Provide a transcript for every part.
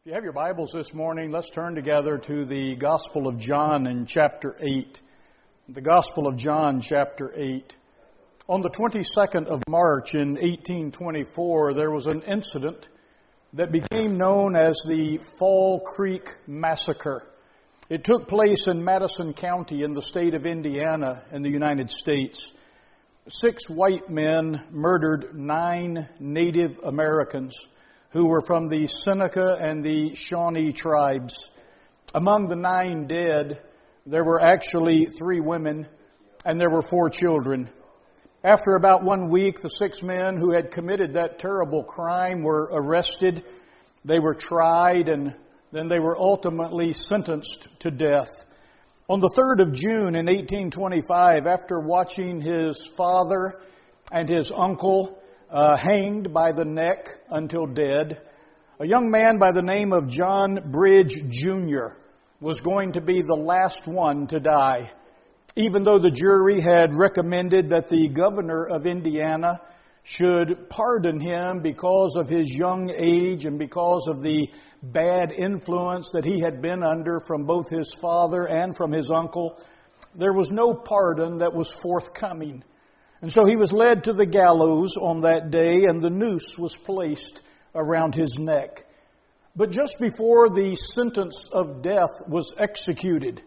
If you have your Bibles this morning, let's turn together to the Gospel of John in chapter 8. The Gospel of John, chapter 8. On the 22nd of March in 1824, there was an incident that became known as the Fall Creek Massacre. It took place in Madison County in the state of Indiana in the United States. 6 white men murdered 9 Native Americans who were from the Seneca and the Shawnee tribes. Among the 9 dead, there were actually 3 women and there were 4 children. After about 1 week, the 6 men who had committed that terrible crime were arrested. They were tried and then they were ultimately sentenced to death. On the 3rd of June in 1825, after watching his father and his uncle hanged by the neck until dead, a young man by the name of John Bridge Jr. was going to be the last one to die. Even though the jury had recommended that the governor of Indiana should pardon him because of his young age and because of the bad influence that he had been under from both his father and from his uncle, there was no pardon that was forthcoming. And so he was led to the gallows on that day, and the noose was placed around his neck. But just before the sentence of death was executed,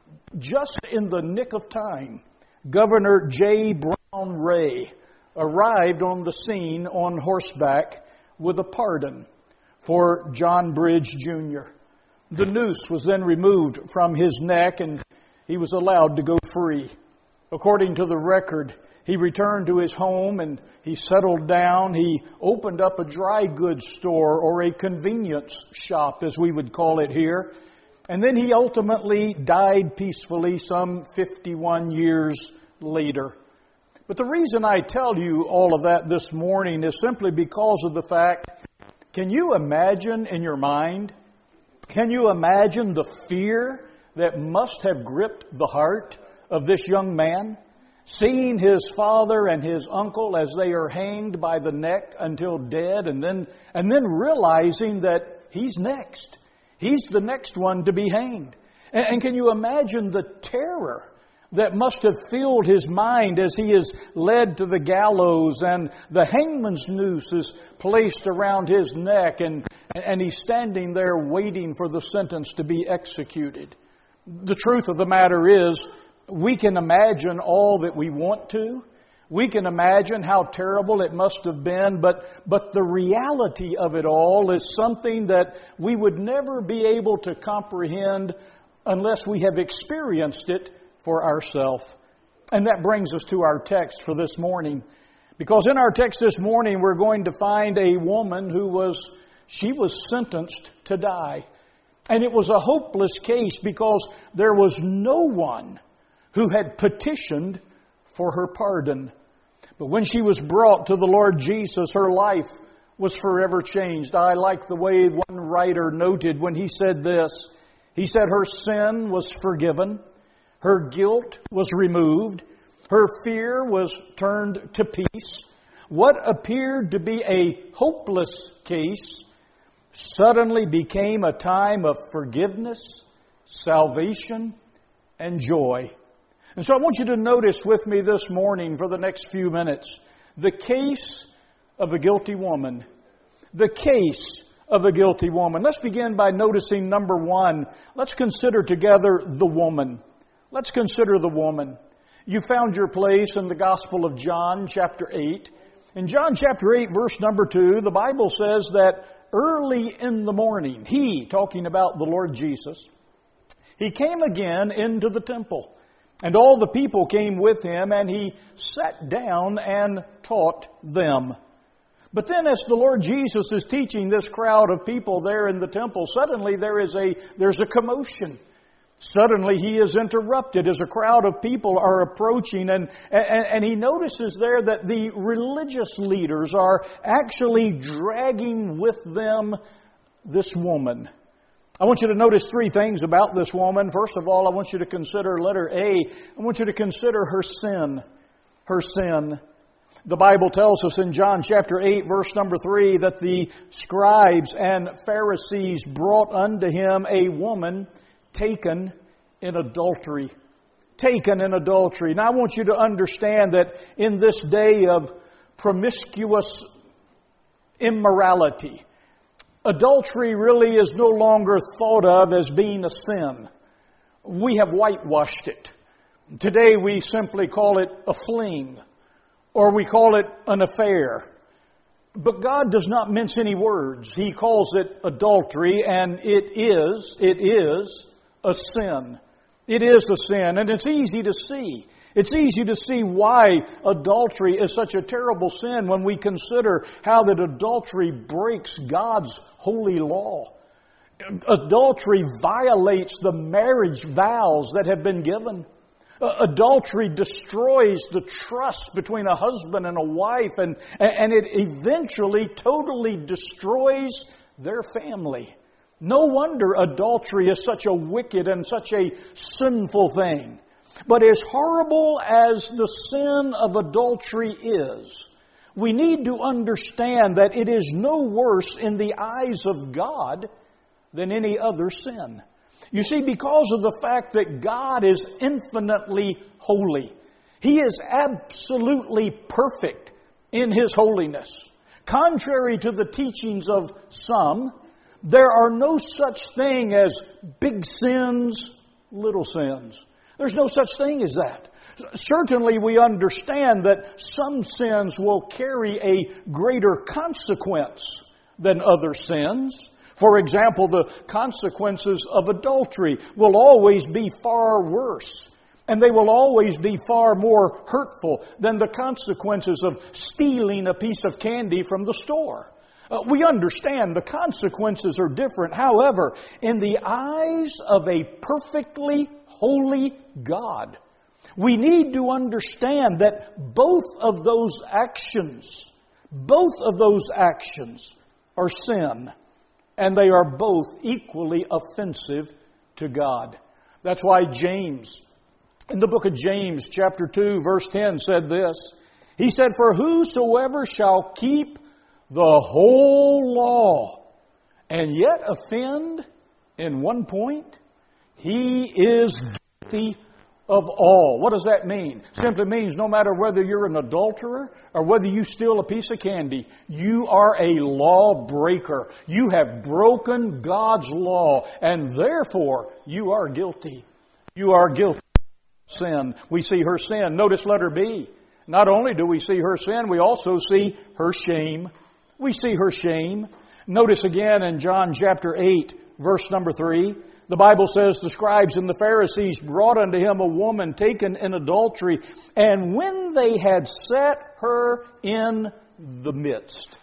just in the nick of time, Governor J. Brown Ray arrived on the scene on horseback with a pardon for John Bridge Jr. The noose was then removed from his neck, and he was allowed to go free. According to the record, he returned to his home and he settled down. He opened up a dry goods store, or a convenience shop as we would call it here. And then he ultimately died peacefully some 51 years later. But the reason I tell you all of that this morning is simply because of the fact, can you imagine in your mind, can you imagine the fear that must have gripped the heart of this young man? Seeing his father and his uncle as they are hanged by the neck until dead, and then realizing that he's next. He's the next one to be hanged. And can you imagine the terror that must have filled his mind as he is led to the gallows and the hangman's noose is placed around his neck and he's standing there waiting for the sentence to be executed? The truth of the matter is, we can imagine all that we want to. We can imagine how terrible it must have been, but the reality of it all is something that we would never be able to comprehend unless we have experienced it for ourselves. And that brings us to our text for this morning. Because in our text this morning, we're going to find a woman who was sentenced to die. And it was a hopeless case because there was no one who had petitioned for her pardon. But when she was brought to the Lord Jesus, her life was forever changed. I like the way one writer noted when he said this. He said her sin was forgiven, her guilt was removed, her fear was turned to peace. What appeared to be a hopeless case suddenly became a time of forgiveness, salvation, and joy. And so I want you to notice with me this morning for the next few minutes the case of a guilty woman. The case of a guilty woman. Let's begin by noticing number 1. Let's consider together the woman. Let's consider the woman. You found your place in the Gospel of John, chapter 8. In John chapter 8, verse number 2, the Bible says that early in the morning, he, talking about the Lord Jesus, he came again into the temple. And all the people came with him, and he sat down and taught them. But then as the Lord Jesus is teaching this crowd of people there in the temple, suddenly there's a commotion. Suddenly he is interrupted as a crowd of people are approaching, and he notices there that the religious leaders are actually dragging with them this woman. I want you to notice 3 things about this woman. First of all, I want you to consider letter A. I want you to consider her sin. Her sin. The Bible tells us in John chapter 8, verse number 3, that the scribes and Pharisees brought unto him a woman taken in adultery. Taken in adultery. Now I want you to understand that in this day of promiscuous immorality, adultery really is no longer thought of as being a sin. We have whitewashed it. Today we simply call it a fling, or we call it an affair. But God does not mince any words. He calls it adultery, and it is a sin. It is a sin, and it's easy to see. It's easy to see why adultery is such a terrible sin when we consider how that adultery breaks God's holy law. Adultery violates the marriage vows that have been given. Adultery destroys the trust between a husband and a wife, and it eventually totally destroys their family. No wonder adultery is such a wicked and such a sinful thing. But as horrible as the sin of adultery is, we need to understand that it is no worse in the eyes of God than any other sin. You see, because of the fact that God is infinitely holy, He is absolutely perfect in His holiness. Contrary to the teachings of some, there are no such thing as big sins, little sins. There's no such thing as that. Certainly we understand that some sins will carry a greater consequence than other sins. For example, the consequences of adultery will always be far worse, and they will always be far more hurtful than the consequences of stealing a piece of candy from the store. We understand the consequences are different. However, in the eyes of a perfectly holy God, we need to understand that both of those actions are sin, and they are both equally offensive to God. That's why James, in the book of James, chapter 2, verse 10, said this. He said, "For whosoever shall keep the whole law and yet offend in one point, he is guilty of all." What does that mean? Simply means no matter whether you're an adulterer or whether you steal a piece of candy, you are a lawbreaker. You have broken God's law, and therefore you are guilty. You are guilty of sin. We see her sin. Notice letter B. Not only do we see her sin, we also see her shame. We see her shame. Notice again in John chapter 8, verse number 3, the Bible says, "The scribes and the Pharisees brought unto him a woman taken in adultery, and when they had set her in the midst."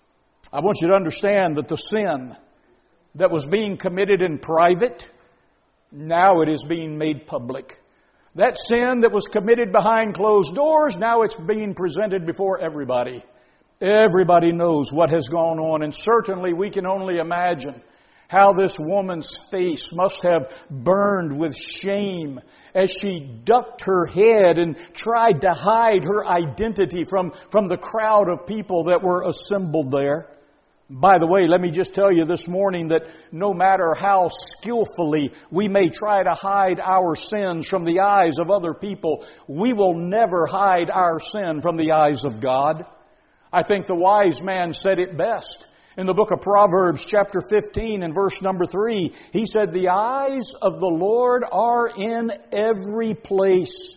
I want you to understand that the sin that was being committed in private, now it is being made public. That sin that was committed behind closed doors, now it's being presented before everybody. Everybody knows what has gone on, and certainly we can only imagine how this woman's face must have burned with shame as she ducked her head and tried to hide her identity from the crowd of people that were assembled there. By the way, let me just tell you this morning that no matter how skillfully we may try to hide our sins from the eyes of other people, we will never hide our sin from the eyes of God. I think the wise man said it best. In the book of Proverbs, chapter 15 and verse number 3, he said, "The eyes of the Lord are in every place,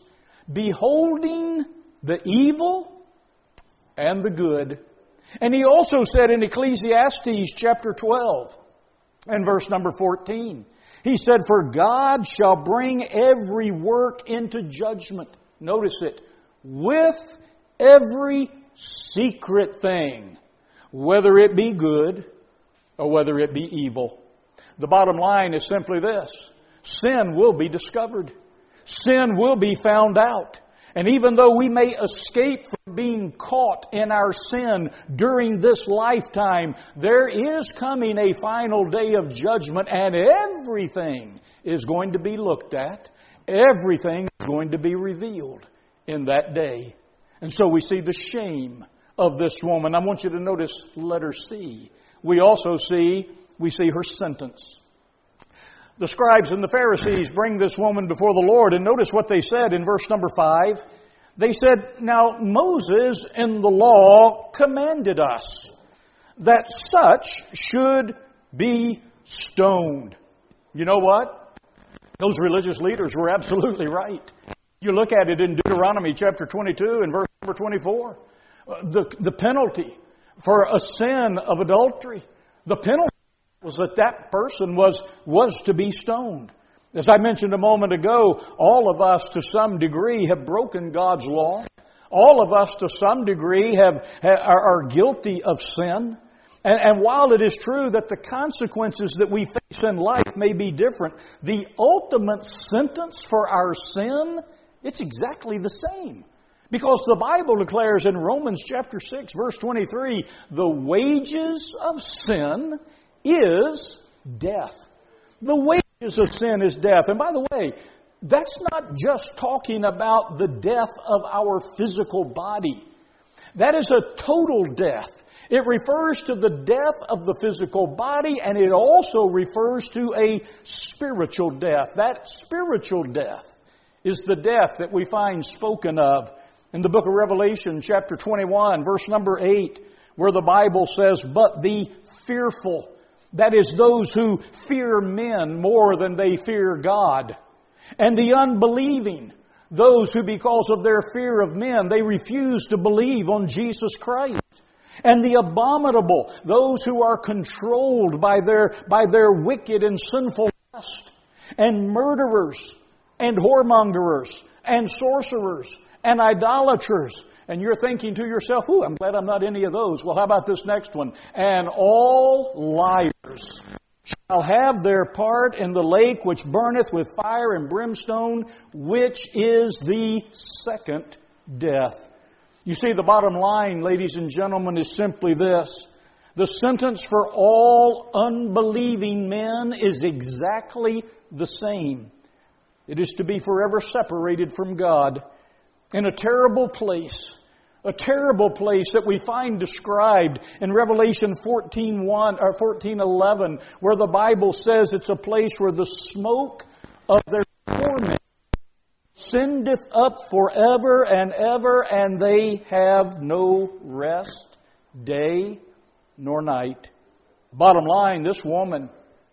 beholding the evil and the good." And he also said in Ecclesiastes, chapter 12 and verse number 14, he said, "For God shall bring every work into judgment." Notice it. "With every secret thing, whether it be good or whether it be evil." The bottom line is simply this. Sin will be discovered. Sin will be found out. And even though we may escape from being caught in our sin during this lifetime, there is coming a final day of judgment, and everything is going to be looked at. Everything is going to be revealed in that day. And so we see the shame of this woman. I want you to notice letter C. We also see her sentence. The scribes and the Pharisees bring this woman before the Lord, and notice what they said in verse number 5. They said, "Now Moses in the law commanded us that such should be stoned." You know what? Those religious leaders were absolutely right. You look at it in Deuteronomy chapter 22 and verse number 24. The penalty for a sin of adultery, the penalty was that person was to be stoned. As I mentioned a moment ago, all of us to some degree have broken God's law. All of us to some degree are guilty of sin. And while it is true that the consequences that we face in life may be different, the ultimate sentence for our sin, it's exactly the same. Because the Bible declares in Romans chapter 6, verse 23, the wages of sin is death. The wages of sin is death. And by the way, that's not just talking about the death of our physical body. That is a total death. It refers to the death of the physical body, and it also refers to a spiritual death. That spiritual death is the death that we find spoken of in the book of Revelation, chapter 21, verse number 8, where the Bible says, "But the fearful," that is, those who fear men more than they fear God, "and the unbelieving," those who because of their fear of men, they refuse to believe on Jesus Christ, "and the abominable," those who are controlled by their wicked and sinful lust, "and murderers, and whoremongers, and sorcerers, and idolaters." And you're thinking to yourself, "Ooh, I'm glad I'm not any of those." Well, how about this next one? "And all liars shall have their part in the lake which burneth with fire and brimstone, which is the second death." You see, the bottom line, ladies and gentlemen, is simply this. The sentence for all unbelieving men is exactly the same. It is to be forever separated from God in a terrible place that we find described in Revelation 14:1 or 14:11, where the Bible says it's a place where the smoke of their torment sendeth up forever and ever, and they have no rest, day nor night. Bottom line, this woman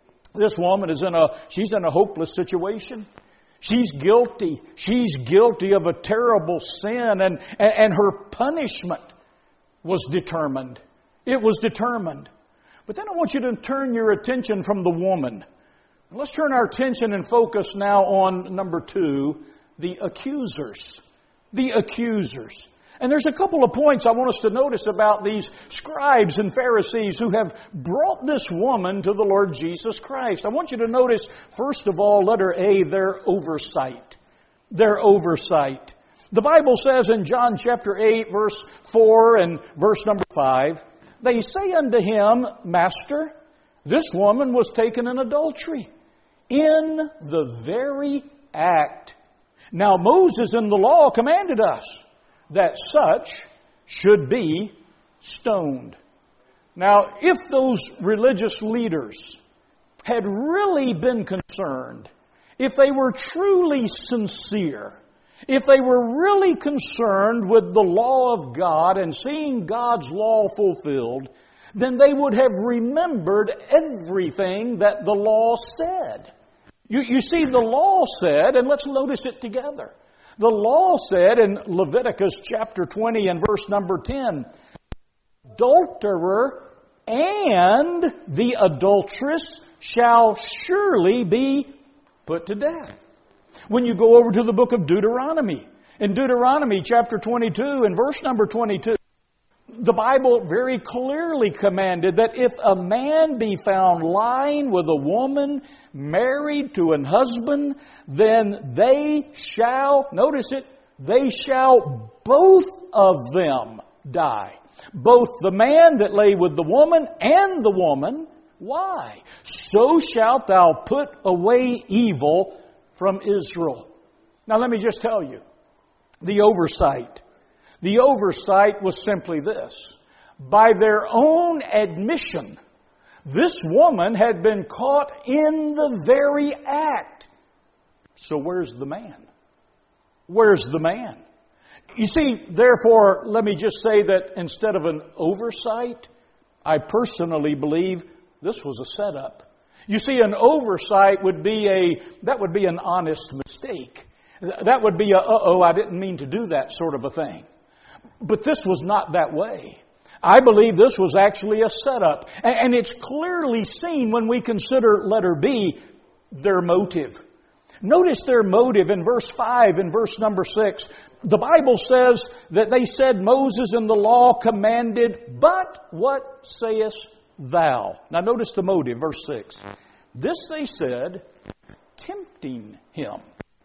is she's in a hopeless situation. She's guilty. She's guilty of a terrible sin, and her punishment was determined. It was determined. But then I want you to turn your attention from the woman. Let's turn our attention and focus now on number 2, the accusers. The accusers. And there's a couple of points I want us to notice about these scribes and Pharisees who have brought this woman to the Lord Jesus Christ. I want you to notice, first of all, letter A, their oversight. Their oversight. The Bible says in John chapter 8, verse 4 and verse number 5, they say unto him, Master, this woman was taken in adultery, in the very act. Now Moses in the law commanded us that such should be stoned. Now, if those religious leaders had really been concerned, if they were truly sincere, if they were really concerned with the law of God and seeing God's law fulfilled, then they would have remembered everything that the law said. You see, the law said, and let's notice it together. The law said in Leviticus chapter 20 and verse number 10, adulterer and the adulteress shall surely be put to death. When you go over to the book of Deuteronomy, in Deuteronomy chapter 22 and verse number 22, the Bible very clearly commanded that if a man be found lying with a woman married to an husband, then they shall, notice it, they shall both of them die. Both the man that lay with the woman and the woman. Why? So shalt thou put away evil from Israel. Now let me just tell you, the oversight The oversight was simply this. By their own admission, this woman had been caught in the very act. So where's the man? Where's the man? You see, therefore, let me just say that instead of an oversight, I personally believe this was a setup. You see, an oversight would be an honest mistake. That would be I didn't mean to do that sort of a thing. But this was not that way. I believe this was actually a setup. And it's clearly seen when we consider letter B, their motive. Notice their motive in verse 5 and verse number 6. The Bible says that they said Moses in the law commanded, but what sayest thou? Now notice the motive, verse 6. This they said, tempting him,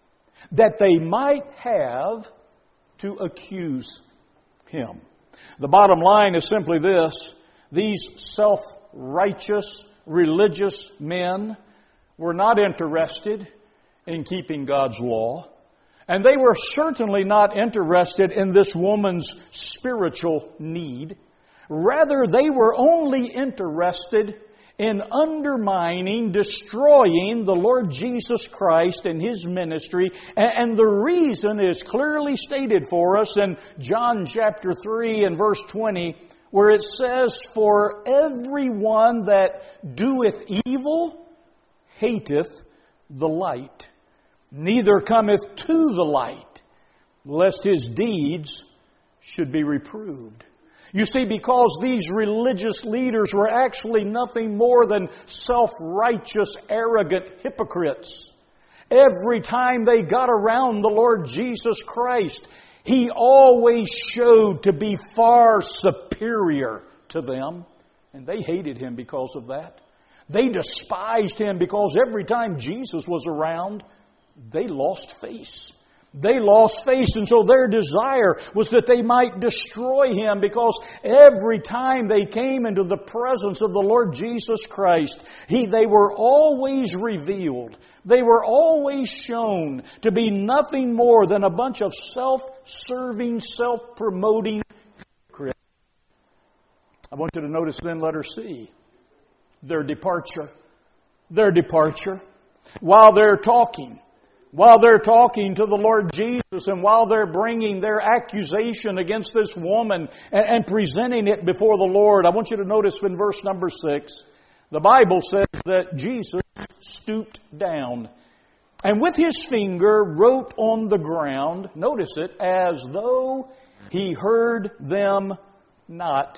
that they might have to accuse him. The bottom line is simply this. These self-righteous, religious men were not interested in keeping God's law. And they were certainly not interested in this woman's spiritual need. Rather, they were only interested in undermining, destroying the Lord Jesus Christ and His ministry. And the reason is clearly stated for us in John chapter 3 and verse 20, where it says, for everyone that doeth evil hateth the light, neither cometh to the light, lest his deeds should be reproved. You see, because these religious leaders were actually nothing more than self-righteous, arrogant hypocrites. Every time they got around the Lord Jesus Christ, He always showed to be far superior to them. And they hated Him because of that. They despised Him because every time Jesus was around, they lost face. They lost face, and so their desire was that they might destroy Him, because every time they came into the presence of the Lord Jesus Christ, they were always revealed. They were always shown to be nothing more than a bunch of self-serving, self-promoting hypocrites. I want you to notice then letter C, their departure. Their departure. While they're talking to the Lord Jesus, and while they're bringing their accusation against this woman and presenting it before the Lord, I want you to notice in verse number 6, the Bible says that Jesus stooped down and with His finger wrote on the ground, notice it, as though He heard them not.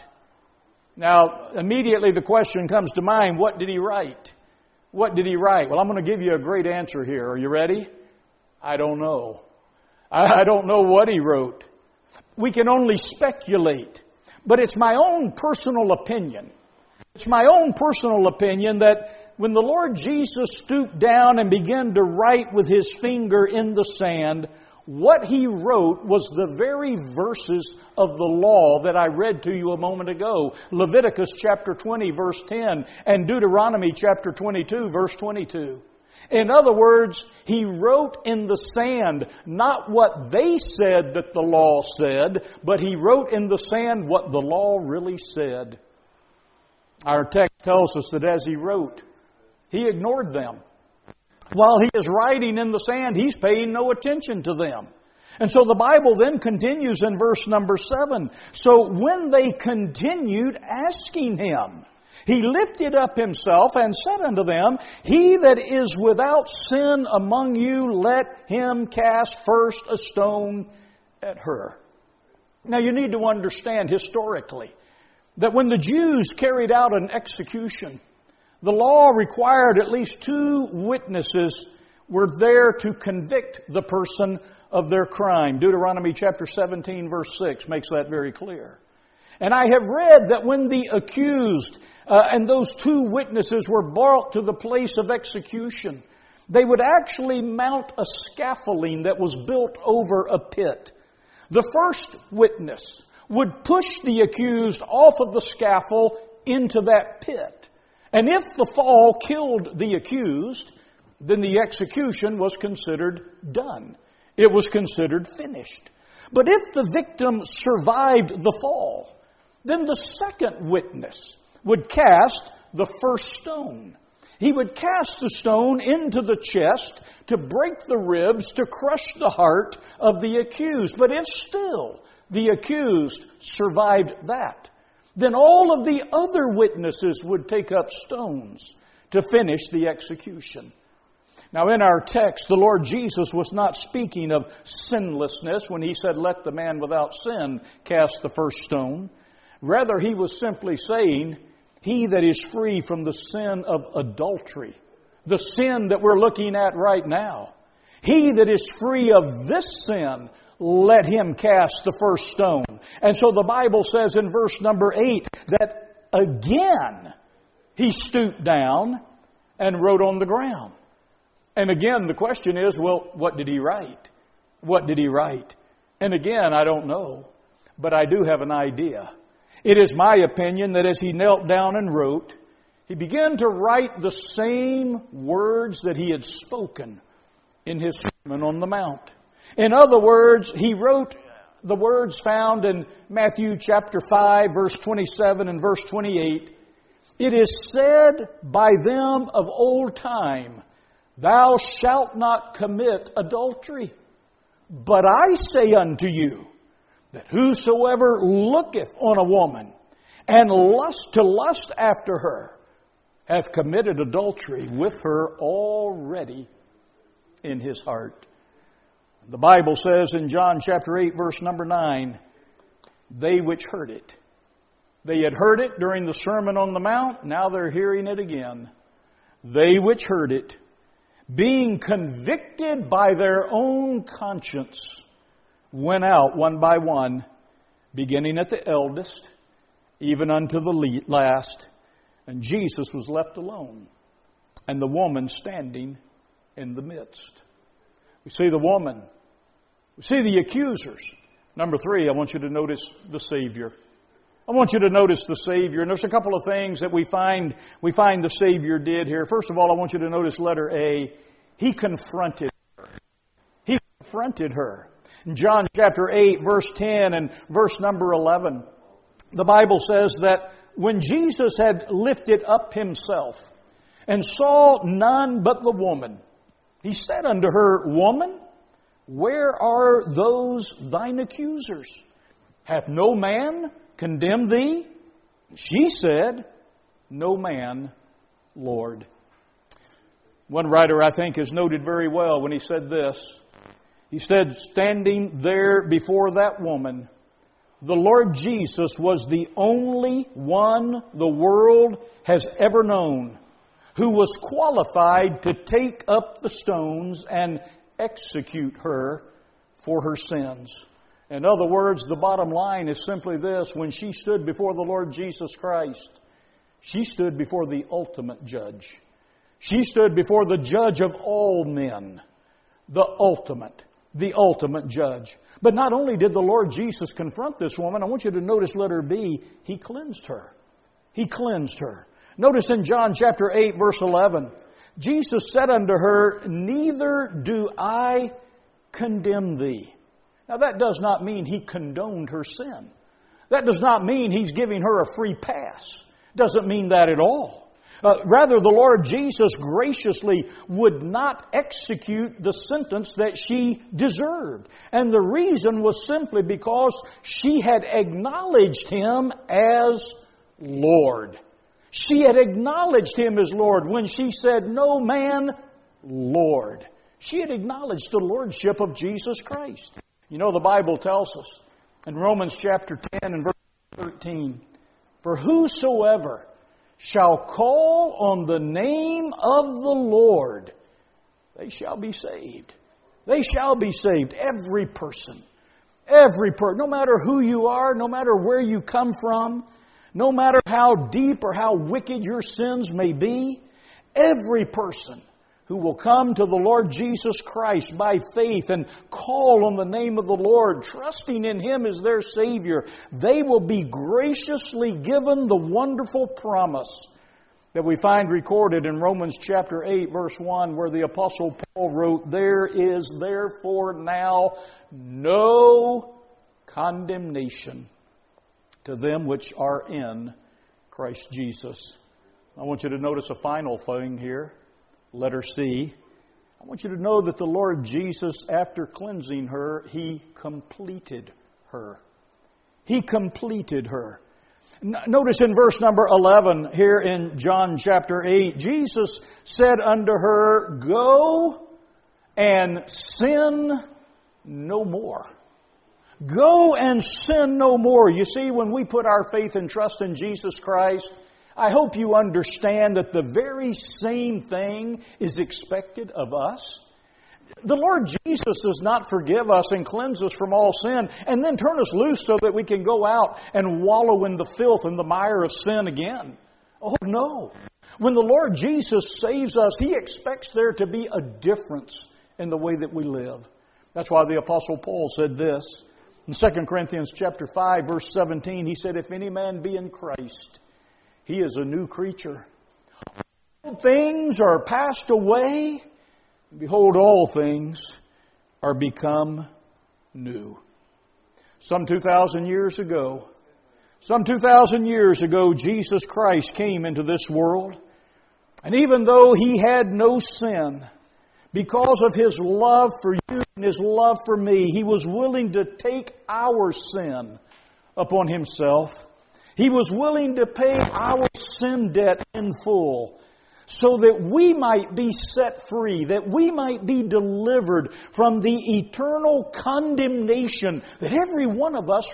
Now, immediately the question comes to mind, what did He write? What did He write? Well, I'm going to give you a great answer here. Are you ready? I don't know. I don't know what He wrote. We can only speculate. But it's my own personal opinion. It's my own personal opinion that when the Lord Jesus stooped down and began to write with His finger in the sand, what He wrote was the very verses of the law that I read to you a moment ago. Leviticus chapter 20 verse 10 and Deuteronomy chapter 22 verse 22. In other words, He wrote in the sand not what they said that the law said, but He wrote in the sand what the law really said. Our text tells us that as He wrote, He ignored them. While He is writing in the sand, He's paying no attention to them. And so the Bible then continues in verse number 7. So when they continued asking Him, He lifted up Himself and said unto them, He that is without sin among you, let him cast first a stone at her. Now you need to understand historically that when the Jews carried out an execution, the law required at least 2 witnesses were there to convict the person of their crime. Deuteronomy chapter 17 verse 6 makes that very clear. And I have read that when the accused and those 2 witnesses were brought to the place of execution, they would actually mount a scaffolding that was built over a pit. The first witness would push the accused off of the scaffold into that pit. And if the fall killed the accused, then the execution was considered done. It was considered finished. But if the victim survived the fall, then the second witness would cast the first stone. He would cast the stone into the chest to break the ribs, to crush the heart of the accused. But if still the accused survived that, then all of the other witnesses would take up stones to finish the execution. Now, in our text, the Lord Jesus was not speaking of sinlessness when He said, "Let the man without sin cast the first stone." Rather, He was simply saying, he that is free from the sin of adultery, the sin that we're looking at right now, he that is free of this sin, let him cast the first stone. And so the Bible says in verse number 8 that again he stooped down and wrote on the ground. And again the question is, well, what did he write? What did he write? And again, I don't know, but I do have an idea. It is my opinion that as he knelt down and wrote, he began to write the same words that he had spoken in his Sermon on the Mount. In other words, he wrote the words found in Matthew chapter 5, verse 27 and verse 28. It is said by them of old time, "Thou shalt not commit adultery. But I say unto you, that whosoever looketh on a woman and lust after her, hath committed adultery with her already in his heart." The Bible says in John chapter 8, verse number 9, they which heard it. They had heard it during the Sermon on the Mount, now they're hearing it again. They which heard it, being convicted by their own conscience, went out one by one, beginning at the eldest, even unto the last. And Jesus was left alone, and the woman standing in the midst. We see the woman. We see the accusers. Number 3, I want you to notice the Savior. I want you to notice the Savior. And there's a couple of things that we find the Savior did here. First of all, I want you to notice letter A. He confronted her. He confronted her. In John chapter 8, verse 10 and verse number 11, the Bible says that when Jesus had lifted up himself and saw none but the woman, he said unto her, "Woman, where are those thine accusers? Hath no man condemned thee?" She said, "No man, Lord." One writer, I think, has noted very well when he said this. He said, standing there before that woman, the Lord Jesus was the only one the world has ever known who was qualified to take up the stones and execute her for her sins. In other words, the bottom line is simply this. When she stood before the Lord Jesus Christ, she stood before the ultimate judge. She stood before the judge of all men, the ultimate judge. But not only did the Lord Jesus confront this woman, I want you to notice letter B, He cleansed her. He cleansed her. Notice in John chapter 8, verse 11, Jesus said unto her, "Neither do I condemn thee." Now that does not mean He condoned her sin. That does not mean He's giving her a free pass. Doesn't mean that at all. Rather, the Lord Jesus graciously would not execute the sentence that she deserved. And the reason was simply because she had acknowledged Him as Lord. She had acknowledged Him as Lord when she said, "No man, Lord." She had acknowledged the Lordship of Jesus Christ. You know, the Bible tells us in Romans chapter 10 and verse 13, "For whosoever shall call on the name of the Lord, they shall be saved." They shall be saved. Every person. No matter who you are, no matter where you come from, no matter how deep or how wicked your sins may be, every person who will come to the Lord Jesus Christ by faith and call on the name of the Lord, trusting in Him as their Savior, they will be graciously given the wonderful promise that we find recorded in Romans chapter 8, verse 1, where the Apostle Paul wrote, "There is therefore now no condemnation to them which are in Christ Jesus. I want you to notice a final thing here, letter C. I want you to know that the Lord Jesus, after cleansing her, He completed her. He completed her. Notice in verse number 11 here in John chapter 8, Jesus said unto her, Go and sin no more. Go and sin no more. You see, when we put our faith and trust in Jesus Christ, I hope you understand that the very same thing is expected of us. The Lord Jesus does not forgive us and cleanse us from all sin and then turn us loose so that we can go out and wallow in the filth and the mire of sin again. Oh, no. When the Lord Jesus saves us, He expects there to be a difference in the way that we live. That's why the Apostle Paul said this. In 2 Corinthians chapter 5, verse 17, he said, If any man be in Christ, he is a new creature. All things are passed away. Behold, all things are become new. Some 2,000 years ago, Jesus Christ came into this world. And even though He had no sin, because of His love for you and His love for me, He was willing to take our sin upon Himself. He was willing to pay our sin debt in full so that we might be set free, that we might be delivered from the eternal condemnation that every one of us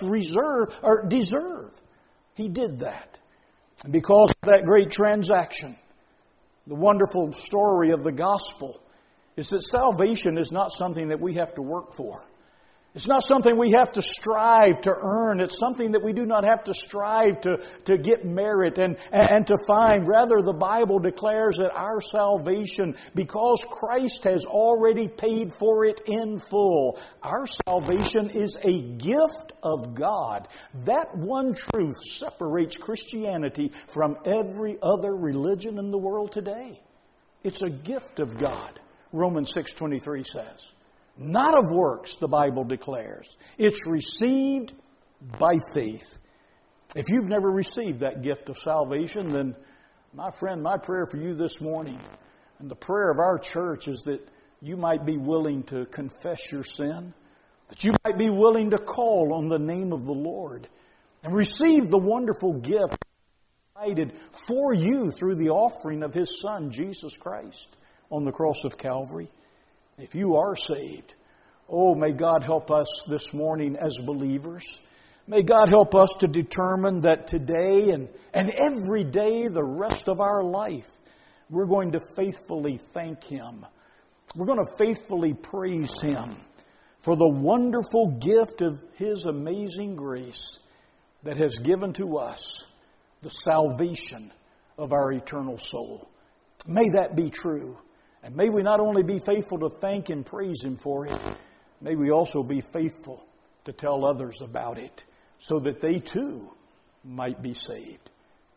deserve. He did that. And because of that great transaction, the wonderful story of the gospel is that salvation is not something that we have to work for. It's not something we have to strive to earn. It's something that we do not have to strive to get merit and to find. Rather, the Bible declares that our salvation, because Christ has already paid for it in full, our salvation is a gift of God. That one truth separates Christianity from every other religion in the world today. It's a gift of God, Romans 6:23 says. Not of works, the Bible declares. It's received by faith. If you've never received that gift of salvation, then, my friend, my prayer for you this morning, and the prayer of our church, is that you might be willing to confess your sin, that you might be willing to call on the name of the Lord, and receive the wonderful gift provided for you through the offering of His Son, Jesus Christ, on the cross of Calvary. If you are saved, oh, may God help us this morning as believers. May God help us to determine that today and every day, the rest of our life, we're going to faithfully thank Him. We're going to faithfully praise Him for the wonderful gift of His amazing grace that has given to us the salvation of our eternal soul. May that be true. And may we not only be faithful to thank and praise Him for it, may we also be faithful to tell others about it so that they too might be saved.